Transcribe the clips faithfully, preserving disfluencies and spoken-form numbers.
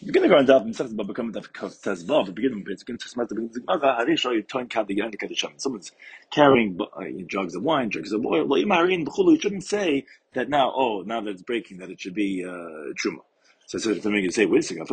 You're going to go and daf and says about becoming the says vav. Begin it's going to smell the beginning. Harish, you turn kat the end of someone's carrying uh, jugs of wine, jugs of oil. You shouldn't say that now. Oh, now that it's breaking, that it should be uh, truma. So, so to make it say, wait a second.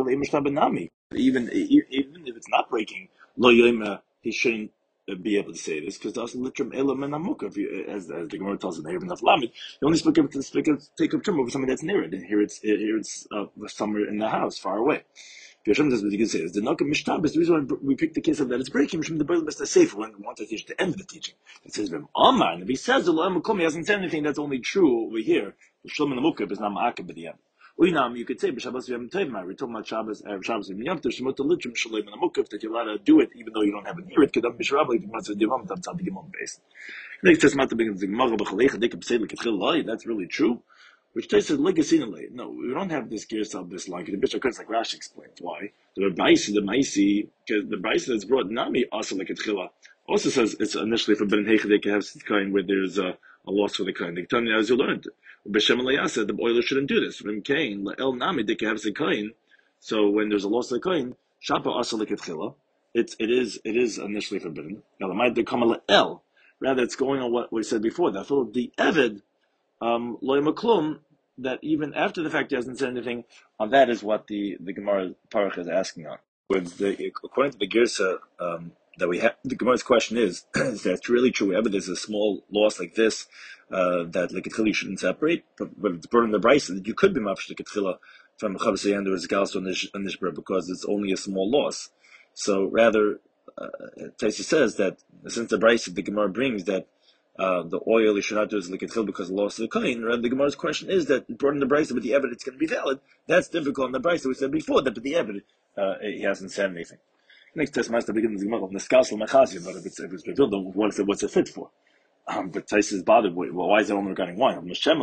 Even even if it's not breaking, lo yoma, he shouldn't uh, be able to say this because that's litrum elam and amuk. As as the Gemara tells us, even of lamed, you only speak up to speak up, take up truma over something that's near it. And here it's here it's uh, somewhere in the house, far away. Hashem says what you can say is the Nakam Mishtabis. The reason why we pick the case of that it's breaking from the Bible is the safer when we want to teach the end of the teaching. It says Vim Amar, and if he says the Lamakum, he hasn't said anything that's only true over here. The Shalom and the Mukab is not Ma'akab at the end. Uinam, you could say B'Shabbos Yom Tov. We're talking about Shabbos, uh, Shabbos Yom Tov. Shemot Litrim Shalom and the Mukab that you're allowed to do it even though you don't have it near it. Kedam B'Sharab like the Matzah Dimam Tam Tzad Dimam base. Next says Mata begins the Gemara B'Chaleich Dik B'Seid L'Ketchil Lai. That's really true. Which takes it legacy in late. No, we don't have this gears of this line. The bishop like Rashi explains why. The Baisi, the Maisi, the Baisi that's brought Nami also like a also says it's initially forbidden Heichadek have kind where there's a, a loss for the kind. They tell me as you learned. B'Shem Elayasa, the oiler shouldn't do this. Rim Kain, El Nami they have the kind. So when there's a loss of the kind, Shapa also like a it's it is it is initially forbidden. Now the might come El. Rather it's going on what we said before. That the Eved Um, loy maklum, that even after the fact he hasn't said anything, on that is what the, the Gemara Parach is asking on. With the, according to the Girsa um, that we have, the Gemara's question is, is that it's really true? Whenever there's a small loss like this, uh, that like Ketchila shouldn't separate, but, but it's burned in the Brisa that you could be mafresh the Ketchila from Chavasayand or Zgalso and Nishbra because it's only a small loss. So rather, uh, Taisa says that since the Brisa the Gemara brings that Uh, the oil you should not do is likatchil because of the loss of the coin. Right? The Gemara's question is that brought in the brisa with the evidence it's going to be valid. That's difficult in the brisa. We said before that with the evidence uh, he hasn't said anything. Next test master begins the Gemara neskasel mechazia, but if it's if it's revealed, what's it what's it fit for? Um, but Tais is bothered. Well, why is it only regarding wine?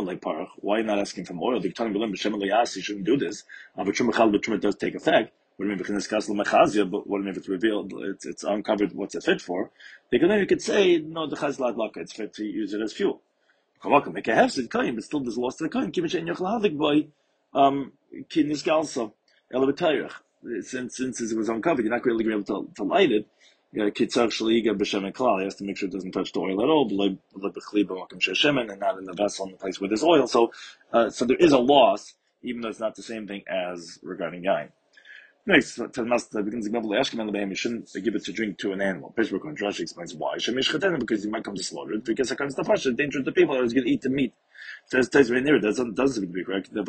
Why not asking from oil? The telling you shouldn't do this. Uh, but Trumachal does take effect. What do you mean if it's but what do you mean if it's revealed, it's, it's uncovered, what's it fit for? Because then you could say, no, the chazlat laka, it's fit to use it as fuel. Make a hefsid kain, but still there's loss to the kain. Kibbutz ein yochel hadik boy, um, ki nisgalsa, elabetayach. Since, since it was uncovered, you're not really going to be able to, to light it. Kitzach shaliga b'shem klal, he has to make sure it doesn't touch the oil at all, and not in the vessel in the place where there's oil. So, uh, so there is a loss, even though it's not the same thing as regarding yain. Next, Master begins to gamble Ashkenaz the you shouldn't give it to drink to an animal. Peshbrook and Rashi explains why. Because you might come to slaughter it, because it comes to fashion, danger to people that is going to eat the meat. Says says right there, doesn't doesn't be correct. But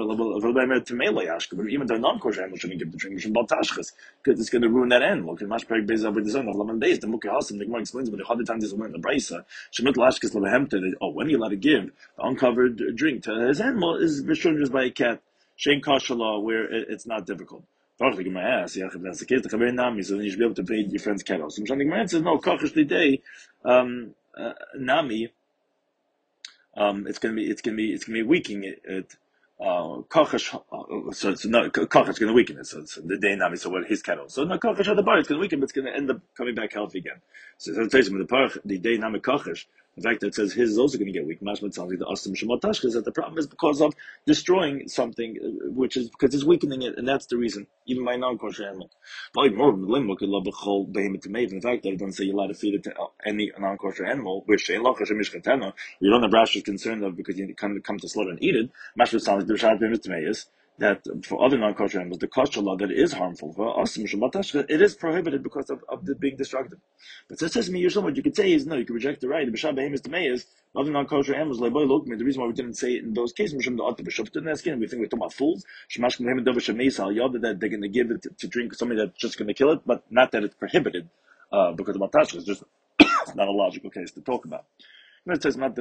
even the non-kosher animal shouldn't give the drink because it's going to ruin that animal. Because much peg based over the zone of lemon days. The Mukhi Hasim, the Gemara explains, but the other times is when the Brisa Shemit Lashkes Levehemte. Oh, when you allowed to give the uncovered drink to his animal is restricted just by a cat. Shein kosher law where it's not difficult. Probably my ass, yeah, if that's the case, the Chaver Nami, so then you should be able to pay your friend's cattle. So Mishani Gemara says, no, Kachish Lidei, um, uh, Nami, um, it's gonna be, it's gonna be, it's gonna be weakening it, it uh, Kachish, uh, so, so no, Kachish is gonna weaken it, so, so the day Nami, so what his cattle. So no, Kachish at the bar, it's gonna weaken, but it's gonna end up coming back healthy again. So, so it says, with the Parach, the day Nami Kachish, in fact, it says his is also going to get weak. Mashmat sounds like the Asam Shemot Tashkes, that the problem is because of destroying something, which is because it's weakening it, and that's the reason, even by non-kosher animal. In fact, they don't say you're allowed to feed it to any non-kosher animal, which you don't have Rashi concerned of because you come, come to slaughter and eat it. Mashmat sounds like the Rishad B'mitzmei is that for other non-kosher animals, the kosher law that it is harmful, for Asam Shemot Tashkes, it is prohibited because of, of the being destructive. But so it says to me, you're what you could say is no, you can reject the right. The B'Shab Behemis Tameis, other non-kosher animals, like boy, look, the reason why we didn't say it in those cases, we think we're talking about fools. That they're going to give it to, to drink somebody that's just going to kill it, but not that it's prohibited, uh, because the Matashka is just not a logical case to talk about. When it says when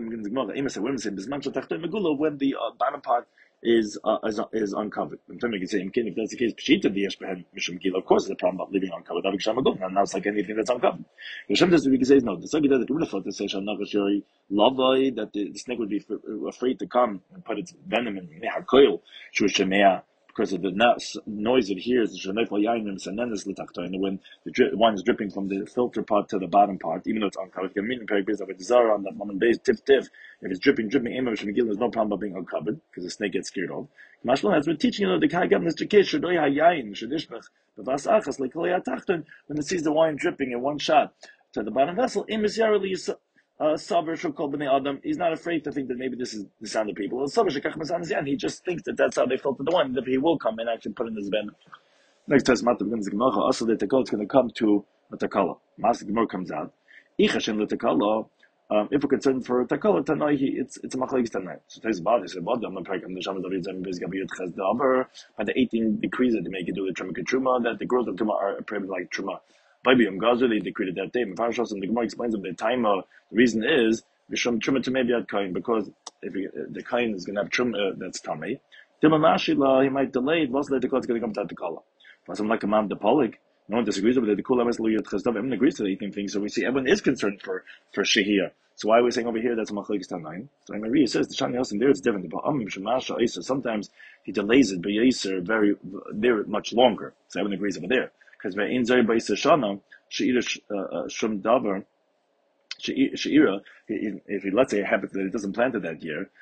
the uh, bottom part is uh, is, is uncovered. If that's the case, of course, the problem about leaving uncovered. And now it's like anything that's uncovered. Hashem does we can say no. The Sagi that the Rula to say that the snake would be afraid to come and put its venom in because of the noise it hears, and when the dri- wine is dripping from the filter part to the bottom part, even though it's uncovered, on that moment base, tif tif, if it's dripping, dripping, there's no problem about being uncovered because the snake gets scared of. Mashma has been teaching, you know, the Kagam Mister Kish, Shodoy Hayayin, Shadishbach, Bavas Achas, like Tachton, when it sees the wine dripping in one shot to the bottom vessel, Imis Yarili Saber Shokol B'nei Adam, he's not afraid to think that maybe this is the sound of people. He just thinks that that's how they filter the wine, that he will come and actually put in his ben. Next test, Mata begins the Gemara, also the Takal is going to come to a Takala. Mas Gemara comes out. Ichashin the Takala, um, if we're concerned for Takala, Tanai, it's it's a Machlekes Tanai. So Tais Bad, he said, Bad, I'm not pregnant, the Shabbos David Zem Bez Gabiyut Ches Daber, by the eighteen decrees that they make you do the Truma Truma, that the growth of Truma are prohibited like Truma. By Biyom Gazer, they decreed it that day. Mefarshos, and the Gemara explains that the time, uh, the reason is, Vishom Truma to maybe at Kain, because if he, the Kain is going to have Truma, uh, that's Tamei. Timamashila, he might delay it, most of the Takala is going to come to Takala. For some like a Imam the Polik, no one disagrees with it. The Kula Meslu Chesdav, everyone agrees to the eating thing. So we see everyone is concerned for for Shehiyah. So why are we saying over here that's a Machlekes Tanaim? So I mean, he says the Shani Yosem there it's different. But Amim Shemasha Isa, sometimes he delays it, but Yisr very there much longer. So everyone agrees over there because in Zeri Ba'isa Shana Sheira Shum Davar Sheira, if he let's say it happens that it doesn't plant it that year,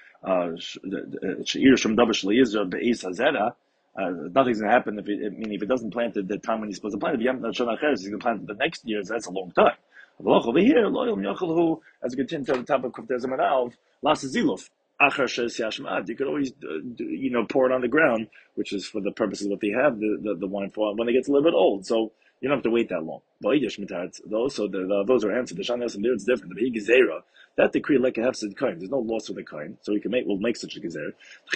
Sheira Shum Davar Shleizah Be'is Hazera. Uh, nothing's going to happen if it, I mean, if it doesn't plant at the time when he's supposed to plant it. If he's going to plant it the next year, so that's a long time. Over here, as we continue to the top of Kuf Tezem and Alv, Las Ziluf, Achar Shes Yashmad. You could always, uh, do, you know, pour it on the ground, which is for the purposes of what they have the, the, the wine for when it gets a little bit old. So you don't have to wait that long. Those, so the, the, those are answered. The Shana Yosem there, it's different. The Gezerah, that decree like a hefsid kain. There's no loss for the kain, so we can make, we'll make such a Gezerah.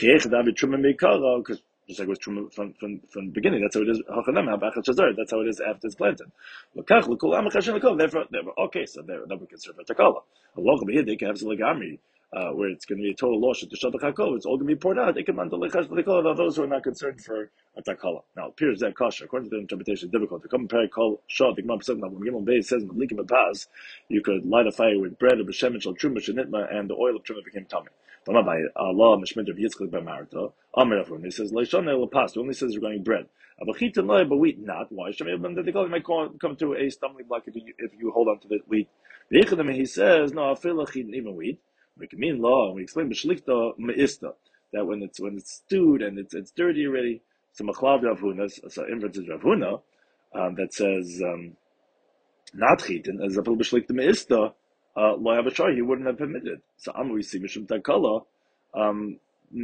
Because just like it was true from, from, from the beginning, that's how it is. That's how it is after it's planted. Therefore, okay, so there, that we can serve a takala. Allah here they can have Ziligami, uh, where it's going to be a total loss to Shabbat Chakol. It's all going to be poured out. They can mandal lechash those who are not concerned for a takala. Now, it appears that kasha, according to the interpretation, is difficult. To compare kol shah, the Gemara when Gimel Beis says in the Likim Paz, you could light a fire with bread of b'shemen shel truma shenitma, and the oil of truma became tummy. Allah Mishmid of Yitzchak by Marta. Amir He says Leishon El Pas. Only says regarding bread. Abachitin Lai, but wheat not. Why? That they might come to a stumbling block if you, if you hold on to the wheat. He says no. Afilachid even wheat. We can mean law, and we explain b'shlikta meista that when it's when it's stewed and it's it's dirty already. So machlav Rav Huna, so inference is Rav Huna, um, that says um, not chitin as afil b'shlikta meista. Uh, he wouldn't have permitted. So Amr we see Mishum Takala, um,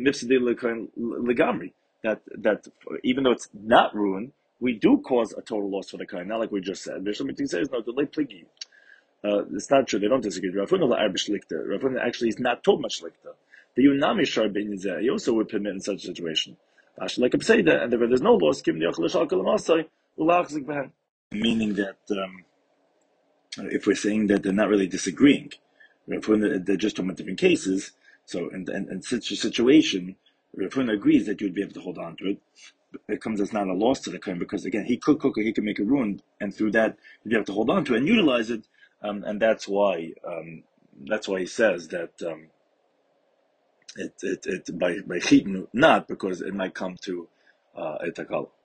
Legamri. That that even though it's not ruined, we do cause a total loss for the kind. Not like we just said. Mishum says no, delay pligi. Uh, it's not true. They don't disagree. Rafuna la'arbishlikta. Rafuna actually is not told much likta. The Yunami Shar ben Yizeh, he also would permit in such a situation. Like I'm saying that, and if there's no loss, give the Yochel Shal Kalamasai, ulachzik b'hen. Meaning that. Um, If we're saying that they're not really disagreeing, they're just talking about different cases. So, in, in, in such a situation, Rav Huna agrees that you'd be able to hold on to it. It comes as not a loss to the kohen because again, he could cook it, he could make it ruined, and through that you'd be able to hold on to it and utilize it. Um, and that's why um, that's why he says that um, it, it it by by chitin not because it might come to uh, a takal.